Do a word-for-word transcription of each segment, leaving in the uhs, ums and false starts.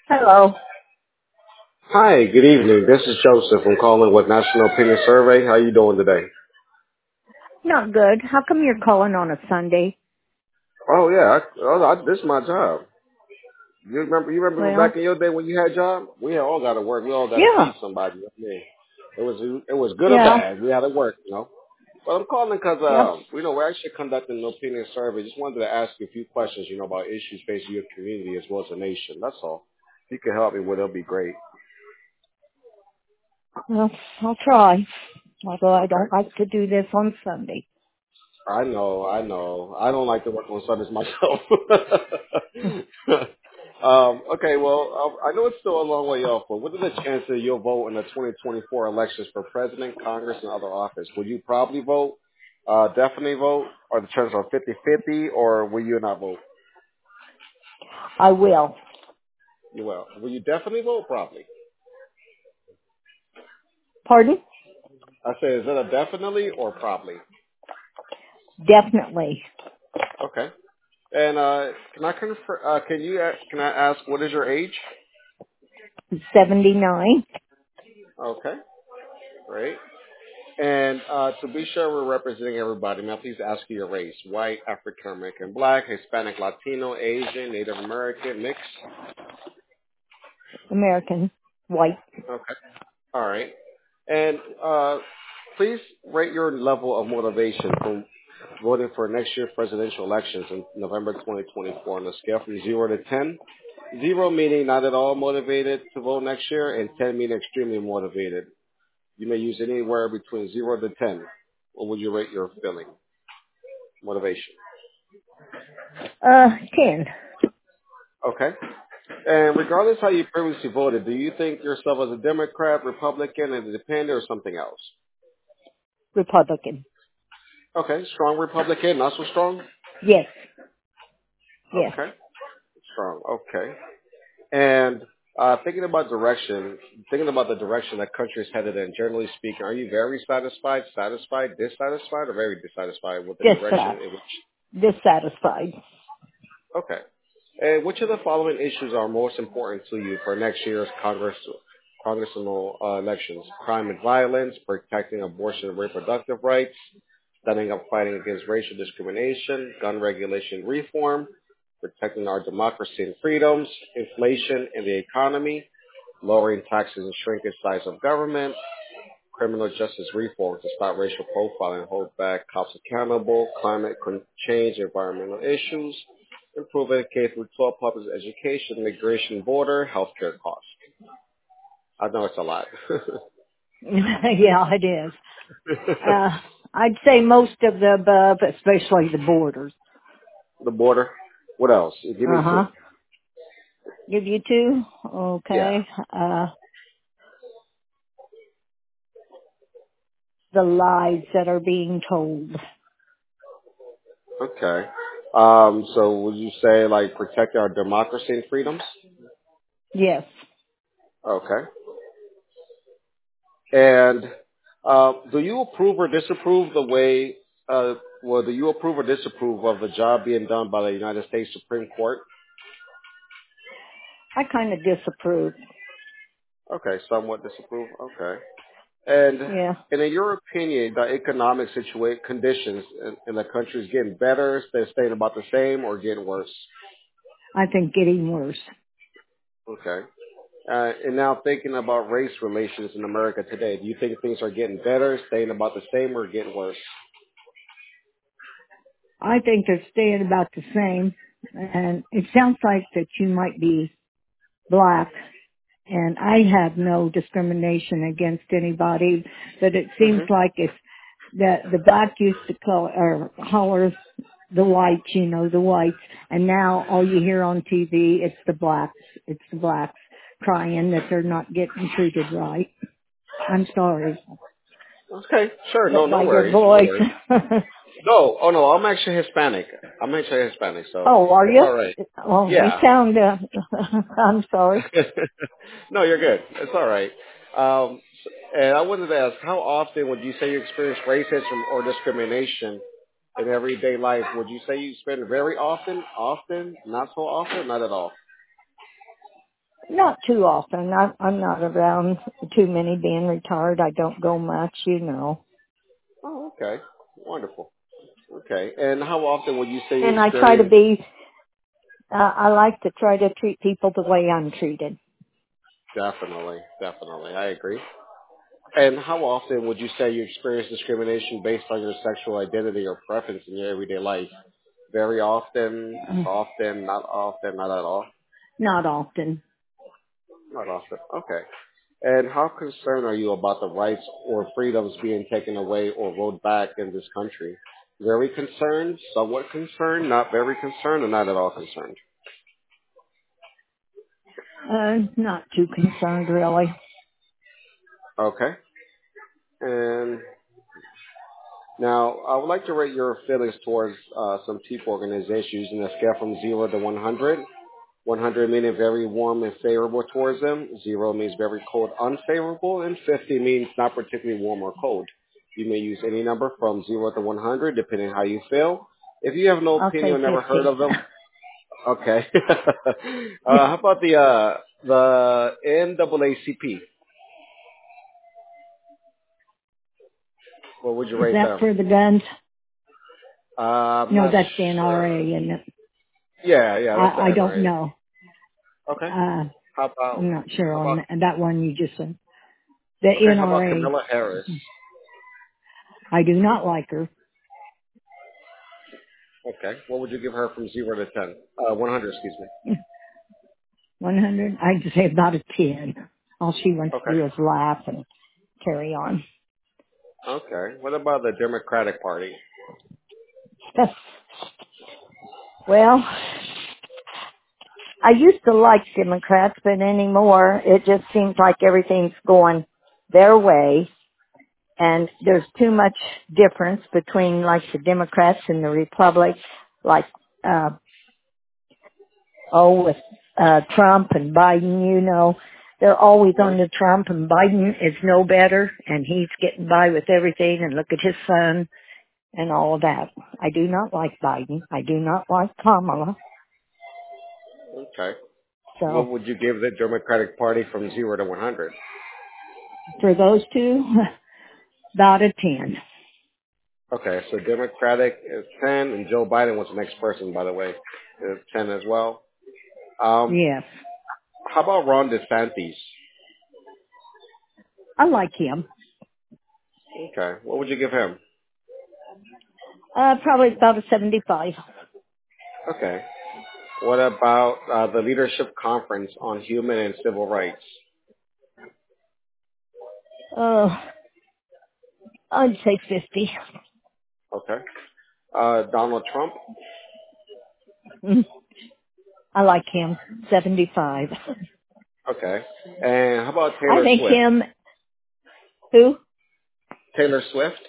Hello. Hi, good evening. This is Joseph. I'm calling with National Opinion Survey. How you doing today? Not good. How come you're calling on a Sunday? Oh yeah, I, oh, I, this is my job. You remember? You remember Well, back in your day when you had a job? We all got to work. We all got to yeah, feed somebody. I mean, it was it was good or yeah, bad. We had to work, you know. But I'm calling because yep. uh, you know we're actually conducting an opinion survey. Just wanted to ask you a few questions, you know, about issues facing your community as well as the nation. That's all. If you can help me with, it, it'll be great. Well, I'll try. Although I Okay. don't like to do this on Sunday. I know, I know. I don't like to work on Sundays myself. um, okay, well, um, I know it's still a long way off, but what are the chances you'll vote in the twenty twenty-four elections for president, Congress, and other office? Will you probably vote, uh, definitely vote, or the chances are fifty-fifty, or will you not vote? I will. You will. Will you definitely vote? Probably. Pardon? I say, is it a definitely or probably? Definitely. Okay. And uh, can I confer, uh, can you uh, can I ask what is your age? seventy-nine. Okay, great. And uh, to be sure we're representing everybody, may I please ask you your race? White, African American, Black, Hispanic, Latino, Asian, Native American, mixed? American. White. Okay. All right. And uh, please rate your level of motivation from voting for next year's presidential elections in November twenty twenty-four on a scale from zero to ten. Zero meaning not at all motivated to vote next year, and ten meaning extremely motivated. You may use anywhere between zero to ten. What would you rate your feeling? Motivation. Uh, ten. Okay. And regardless how you previously voted, do you think yourself as a Democrat, Republican, an independent, or something else? Republican. Okay. Strong Republican, not so strong? Yes. Yes. Okay. Strong. Okay. And uh, thinking about direction, thinking about the direction that country is headed in, generally speaking, are you very satisfied, satisfied, dissatisfied, or very dissatisfied with the direction Dissat. in which? Dissatisfied. Okay. And which of the following issues are most important to you for next year's Congress, congressional uh, elections? Crime and violence, protecting abortion and reproductive rights, standing up fighting against racial discrimination, gun regulation reform, protecting our democracy and freedoms, inflation and the economy, lowering taxes and shrinking size of government, criminal justice reform to stop racial profiling and hold back cops accountable, climate change, environmental issues, improving K through twelve public education, migration, border, healthcare costs. I know it's a lot. Yeah, it is. Uh, I'd say most of the above, especially the borders. The border. What else? Give me two. Uh-huh. Give you two? Yeah. Okay. Uh, the lies that are being told. Okay. Um, so would you say like protect our democracy and freedoms? Yes. Okay. And uh, do you approve or disapprove the way, uh, well, do you approve or disapprove of the job being done by the United States Supreme Court? I kind of disapprove. Okay, somewhat disapprove. Okay. And Yeah. and in your opinion, the economic situation conditions in, in the country is getting better, they're staying about the same, or getting worse? I think getting worse. Okay. Uh, and now thinking about race relations in America today, do you think things are getting better, staying about the same, or getting worse? I think they're staying about the same. And it sounds like that you might be black. And I have no discrimination against anybody, but it seems Hmm. like if that the black used to call or holler the whites, you know, the whites, and now all you hear on T V, it's the blacks, it's the blacks crying that they're not getting treated right. I'm sorry, Okay, sure. No, but no by your worries, no voice. worries. No, oh no, I'm actually Hispanic. I'm actually Hispanic, so Oh, are it's you? all right. Well, you Yeah. sound, uh, I'm sorry. No, you're good. It's all right. Um, and I wanted to ask, how often would you say you experience racism or discrimination in everyday life? Would you say you spend very often, often, not so often, not at all? Not too often. I, I'm not around too many being retired. I don't go much, you know. Oh, okay. Wonderful. Okay. And how often would you say you And I try to experience? be, uh, I like to try to treat people the way I'm treated. Definitely, definitely. I agree. And how often would you say you experience discrimination based on your sexual identity or preference in your everyday life? Very often, often, not often, not at all. Not often. Not often. Okay. And how concerned are you about the rights or freedoms being taken away or rolled back in this country? Very concerned, somewhat concerned, not very concerned, or not at all concerned? Uh, not too concerned, really. Okay. And now I would like to rate your feelings towards uh, some people organizations in a scale from zero to one hundred. one hundred meaning very warm and favorable towards them. Zero means very cold, unfavorable. And fifty means not particularly warm or cold. You may use any number from zero to one hundred, depending how you feel. If you have no I'll opinion say or never heard fifty. of them, okay. uh, how about the uh, the N double A C P? What would you Is rate that them? for the guns? Uh, I'm No, not that's the sure. N R A, isn't it? Yeah, yeah, that's the I, I don't N R A. know. Okay. Uh, How about I'm not sure how on about that, that one you just said. The okay? How about N R A, Kamala Harris? I do not like her. Okay. What would you give her from zero to ten? Uh, one hundred, excuse me. one hundred, I'd say about a ten. All she wants to Okay. do is laugh and carry on. Okay. What about the Democratic Party? Well, I used to like Democrats, but anymore it just seems like everything's going their way, and there's too much difference between like the Democrats and the Republicans, like uh oh with uh Trump and Biden, you know. They're always Hmm? on the Trump, and Biden is no better, and he's getting by with everything, and look at his son and all of that. I do not like Biden. I do not like Kamala. Okay. So What would you give the Democratic Party from zero to one hundred? for those two, about a ten. Okay, so Democratic is ten, and Joe Biden was the next person, by the way, is ten as well. Um, Yes. how about Ron DeSantis? I like him. Okay, what would you give him? Uh, probably about a seventy-five. Okay. What about uh, the Leadership Conference on Human and Civil Rights? Uh, I'd say fifty. Okay. Uh, Donald Trump? Mm, I like him. seventy-five. Okay. And how about I Taylor think Swift? him, who? Taylor Swift?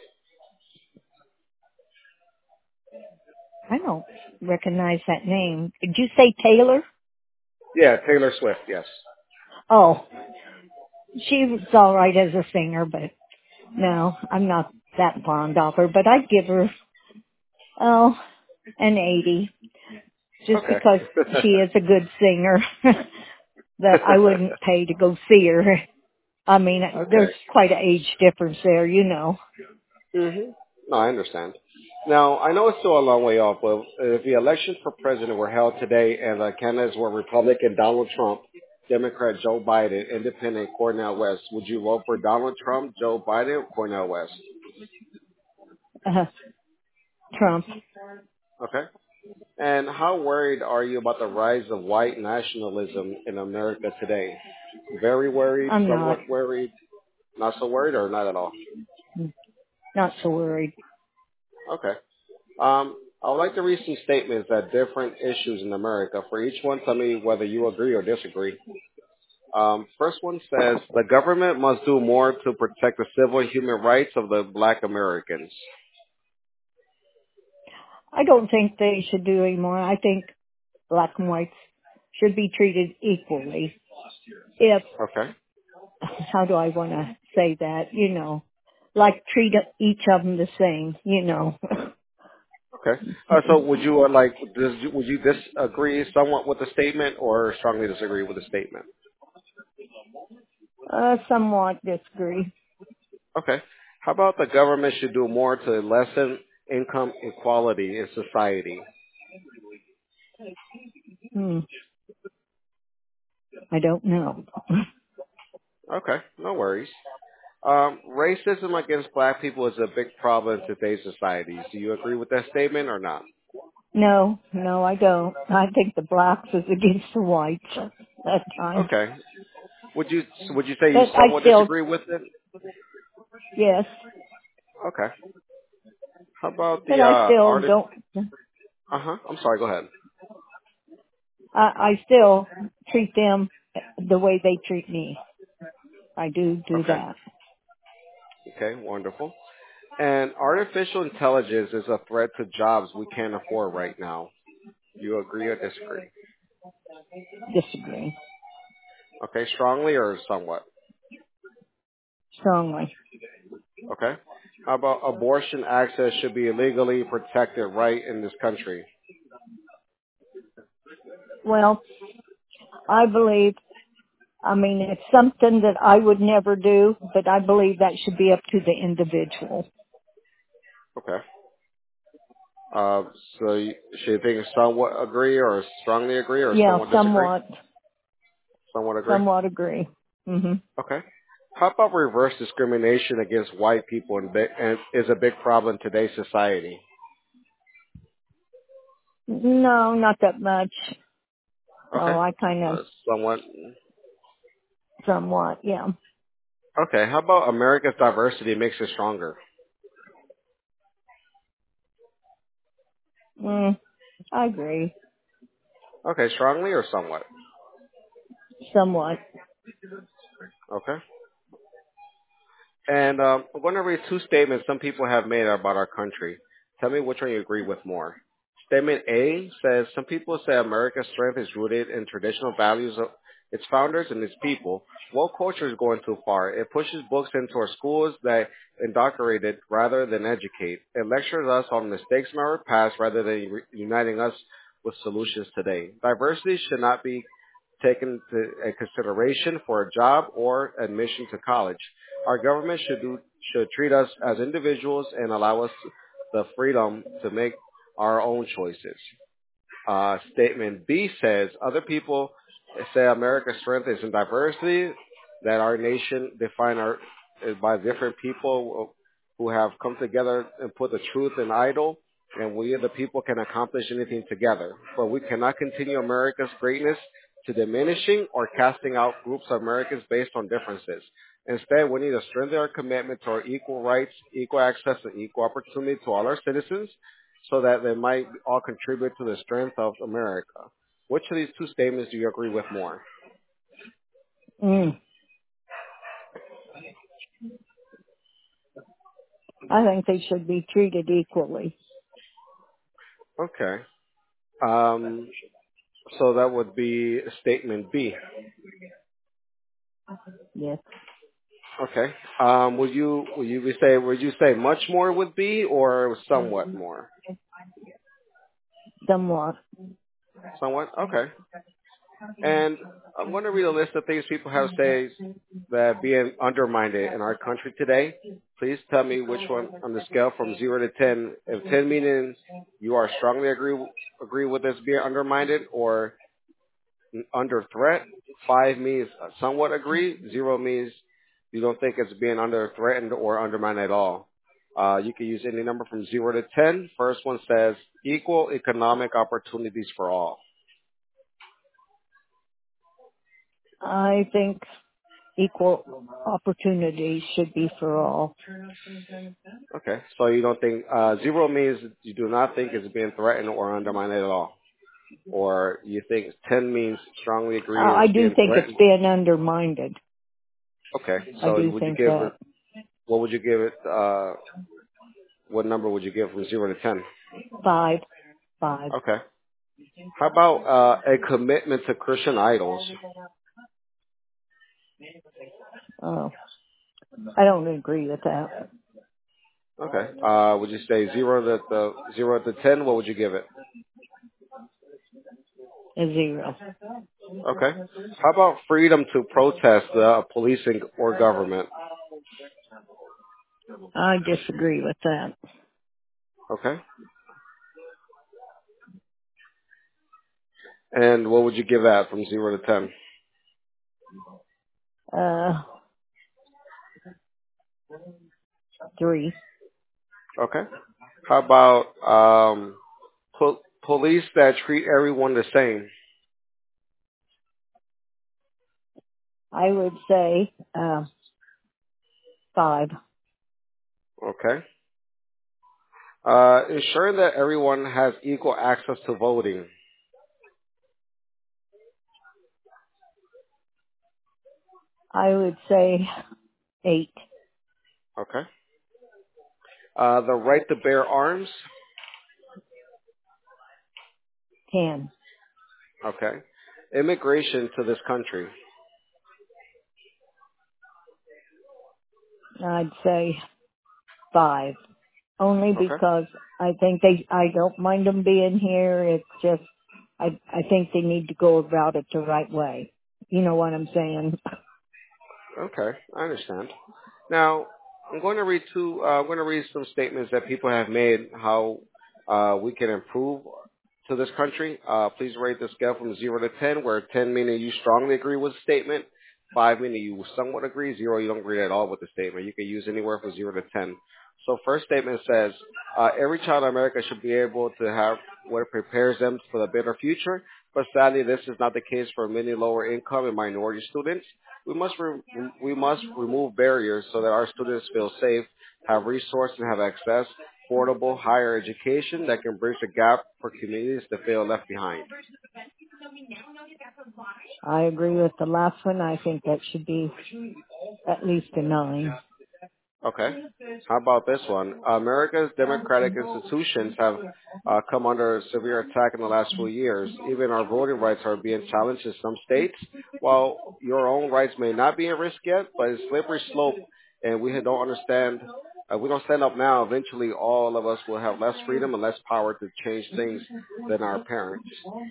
I don't recognize that name. Did you say Taylor? Yeah, Taylor Swift, yes. Oh, she was all right as a singer, but no, I'm not that fond of her. But I'd give her, oh, an eighty, just Okay. because she is a good singer. That I wouldn't pay to go see her. I mean, there's Okay. quite an age difference there, you know. hmm No, I understand. Now, I know it's still a long way off, but if the elections for president were held today and the candidates were Republican Donald Trump, Democrat Joe Biden, Independent Cornel West, would you vote for Donald Trump, Joe Biden, or Cornel West? Uh, Trump. Okay. And how worried are you about the rise of white nationalism in America today? Very worried, I'm not, somewhat worried, not so worried, or not at all? not so worried. Okay. Um, I would like to read some statements at different issues in America. For each one, tell me whether you agree or disagree. Um, first one says the government must do more to protect the civil and human rights of the black Americans. I don't think they should do any more. I think black and whites should be treated equally. If, Okay. how do I want to say that, you know, like treat each of them the same, you know. Okay. Uh, so would you uh, like, does, would you disagree somewhat with the statement or strongly disagree with the statement? Uh, somewhat disagree. Okay. How about the government should do more to lessen income inequality in society? Hmm. I don't know. Okay, no worries. Um, racism against black people is a big problem in today's societies. Do you agree with that statement or not? No, no, I don't. I think the blacks is against the whites at that time. Okay. Would you would you say you But I somewhat still, disagree with it? yes, Okay. How about but the I uh still artist? don't, Uh huh. I'm sorry. Go ahead. I, I still treat them the way they treat me. I do do Okay. that. Okay. Wonderful. And artificial intelligence is a threat to jobs we can't afford right now. Do you agree or disagree? Disagree Okay. Strongly or somewhat? strongly. Okay. How about abortion access should be a legally protected right in this country? Well, I believe, I mean, it's something that I would never do, but I believe that should be up to the individual. Okay. Uh, so you, should you think somewhat agree or strongly agree or Yeah, somewhat disagree? somewhat, Somewhat agree? somewhat agree. hmm Okay. How about reverse discrimination against white people and, big, and is a big problem in today's society? No, not that much. Okay. Oh, I kind of Uh, somewhat. somewhat, yeah. Okay. How about America's diversity makes it stronger? Mm, I agree. Okay. Strongly or somewhat? Somewhat. Okay. And um, I'm going to read two statements some people have made about our country. Tell me which one you agree with more. Statement A says some people say America's strength is rooted in traditional values of its founders and its people. Woke culture is going too far. It pushes books into our schools that indoctrinate it rather than educate. It lectures us on mistakes in our past rather than re- uniting us with solutions today. Diversity should not be taken into consideration for a job or admission to college. Our government should do should treat us as individuals and allow us the freedom to make our own choices. Uh, statement B says other people say America's strength is in diversity, that our nation defined our, is by different people who have come together and put the truth in idol, and we the people can accomplish anything together. But we cannot continue America's greatness to diminishing or casting out groups of Americans based on differences. Instead, we need to strengthen our commitment to our equal rights, equal access, and equal opportunity to all our citizens so that they might all contribute to the strength of America. Which of these two statements do you agree with more? Mm, I think they should be treated equally. Okay. Um, so that would be statement B. Yes, Okay. Um, would you would you be say would you say much more with B or somewhat more? somewhat. Somewhat. Okay. And I'm going to read a list of things people have said that being undermined in our country today. Please tell me which one on the scale from zero to ten. If ten meaning you are strongly agree agree with this being undermined, or under threat. Five means somewhat agree. Zero means you don't think it's being under threatened or undermined at all. Uh, you can use any number from zero to ten. First one says equal economic opportunities for all. I think equal opportunity should be for all. Okay, so you don't think uh, zero means you do not think it's being threatened or undermined at all, or you think ten means strongly Uh, agree I it's do being think it's threatened. being undermined. Okay, I so do would you think give it? that. What would you give it? Uh, what number would you give from zero to ten? Five. Five. Okay. How about uh, a commitment to Christian idols? Oh, I don't agree with that. Okay. Uh, would you say zero to the zero to ten? What would you give it? A zero. Okay. How about freedom to protest the policing or government? I disagree with that. Okay. And what would you give that from zero to ten? Uh, three. Okay. How about um, po- police that treat everyone the same? I would say, uh, five. Okay. Uh, ensuring that everyone has equal access to voting. I would say eight. Okay. Uh, the right to bear arms. Ten. Okay. Immigration to this country. I'd say five. Only Okay. because I think they, I don't mind them being here. It's just, I, I think they need to go about it the right way. You know what I'm saying? Okay. I understand. Now, I'm going to read two. Uh, I'm going to read some statements that people have made how uh, we can improve to this country. Uh, please rate the scale from zero to ten, where ten meaning you strongly agree with the statement, five meaning you somewhat agree, zero you don't agree at all with the statement. You can use anywhere from zero to ten. So, first statement says uh, every child in America should be able to have what prepares them for the better future. But sadly, this is not the case for many lower income and minority students. We must re- we must remove barriers so that our students feel safe, have resources, and have access affordable higher education that can bridge the gap for communities that feel left behind. I agree with the last one. I think that should be at least a nine. Okay. How about this one? America's democratic institutions have uh, come under severe attack in the last few years. Even our voting rights are being challenged in some states. While your own rights may not be at risk yet, but it's a slippery slope, and we don't understand. Uh, we don't stand up now. Eventually, all of us will have less freedom and less power to change things than our parents.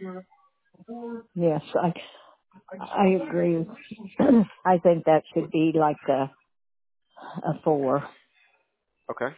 Yes, I, I agree. I think that should be like a, a four. Okay.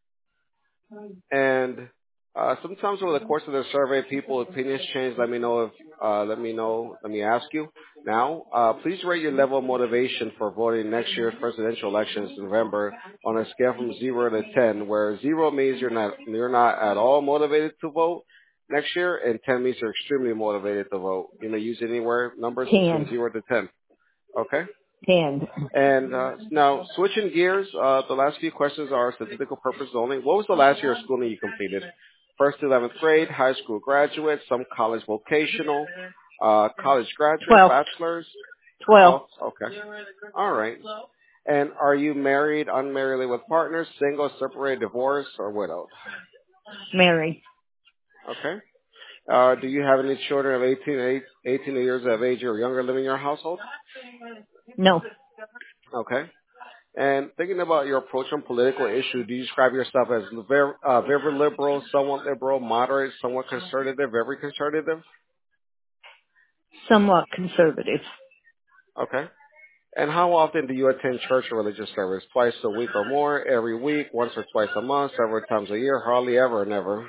And uh, sometimes over the course of the survey, people opinions change. Let me know if uh, let me know. Let me ask you now. Uh, please rate your level of motivation for voting next year's presidential elections in November on a scale from zero to ten, where zero means you're not you're not at all motivated to vote next year, and ten means you're extremely motivated to vote. You may use anywhere numbers between Ten. zero to ten. Okay. Ten. And uh, now, switching gears, uh, the last few questions are statistical purposes only. What was the last year of schooling you completed? First to eleventh grade, high school graduate, some college vocational, uh, college graduate, Twelve. bachelor's, Twelve. twelve. Okay. All right. And are you married, unmarried, with partners, single, separated, divorced, or widowed? Mary. Okay. Uh, do you have any children of eighteen, eight, eighteen years of age or younger living in your household? No. Okay. And thinking about your approach on political issues, do you describe yourself as very, uh, very liberal, somewhat liberal, moderate, somewhat conservative, very conservative? Somewhat conservative. Okay. And how often do you attend church or religious service? Twice a week or more, every week, once or twice a month, several times a year, hardly ever, never?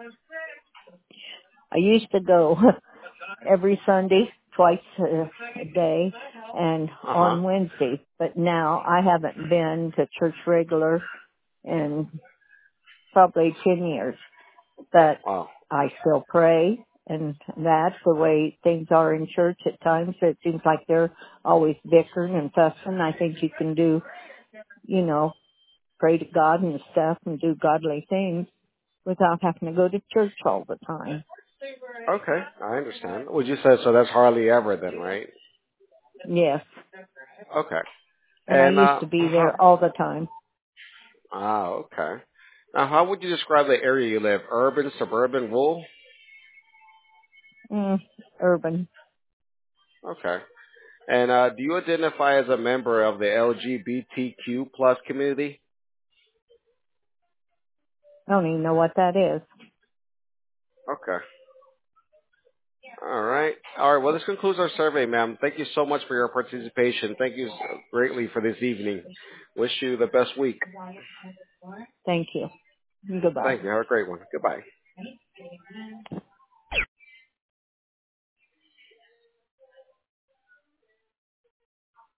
I used to go every Sunday, twice a, a day, and Uh-huh. on Wednesday. But now I haven't been to church regular in probably ten years. But Wow. I still pray, and that's the way things are in church at times. It seems like they're always bickering and fussing. I think you can do, you know, pray to God and stuff and do godly things without having to go to church all the time. Okay, I understand. Would you say so that's hardly ever then, right? Yes. Okay. And I And, used uh, to be how, there all the time. ah, okay. Now, how would you describe the area you live? Urban, suburban, rural? Mm, urban. Okay. And uh, do you identify as a member of the L G B T Q plus community? I don't even know what that is. Okay. All right. All right. Well, this concludes our survey, ma'am. Thank you so much for your participation. Thank you so greatly for this evening. Wish you the best week. Thank you. Goodbye. Thank you. Have a great one. Goodbye.